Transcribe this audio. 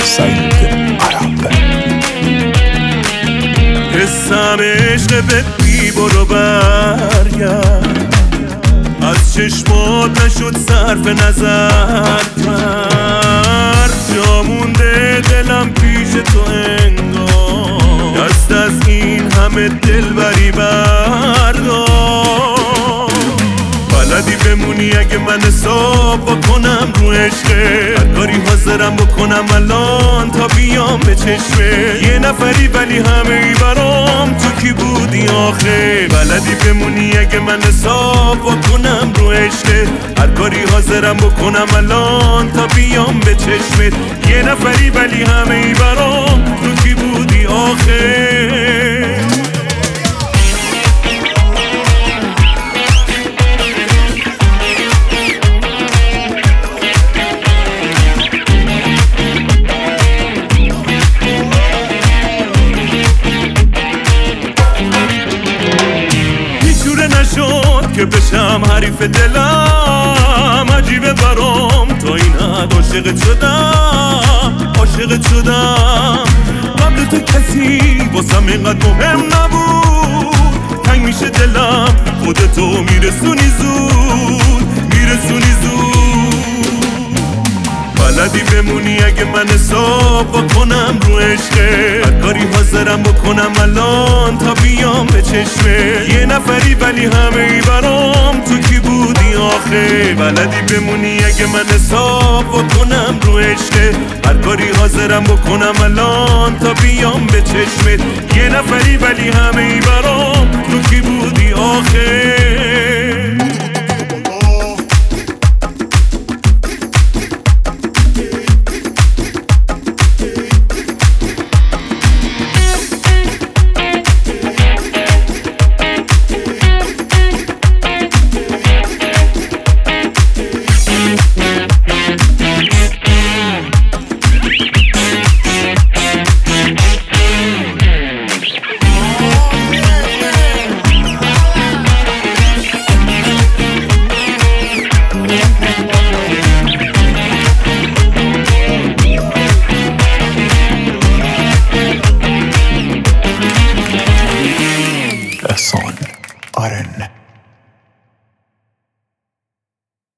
سعید عرب. حسم عشق به بی برو برگرد، از چشمات نشد صرف نظر کرد. جا مونده دلم پیش تو انگار، دست از این همه دلبری بردار. بلدی بمونی اگه من حساب بکنم رو عشقه، هر کاری حاضرم بکنم الان تا بیام به چشمه. یه نفری ولی همه ای برام، تو کی بودی آخه؟ بلدی بمونی اگه من حساب بکنم رو عشقه، هر کاری حاضرم بکنم الان تا بیام به چشمه. یه نفری ولی همه ای برام، تو کی بودی آخه؟ که بشم حریف دلم، عجیبه برام تا این حد عاشقت شدم. قبل تو کسی واسم اینقدر مهم نبود، تنگ میشه دلم خودتو میرسونی زود. بلدی بمونی اگه من حساب بکنم رو عشقه، هر کاری حاضرم بکنم الان تا بیام به چشمه. یه نفری ولی همه ای برام، تو کی بودی آخه؟ بلدی بمونی اگه من حساب بکنم رو عشقه، هر کاری حاضرم بکنم الان تا بیام به چشمه. یه نفری ولی همه ای برام، تو کی بودی آخه؟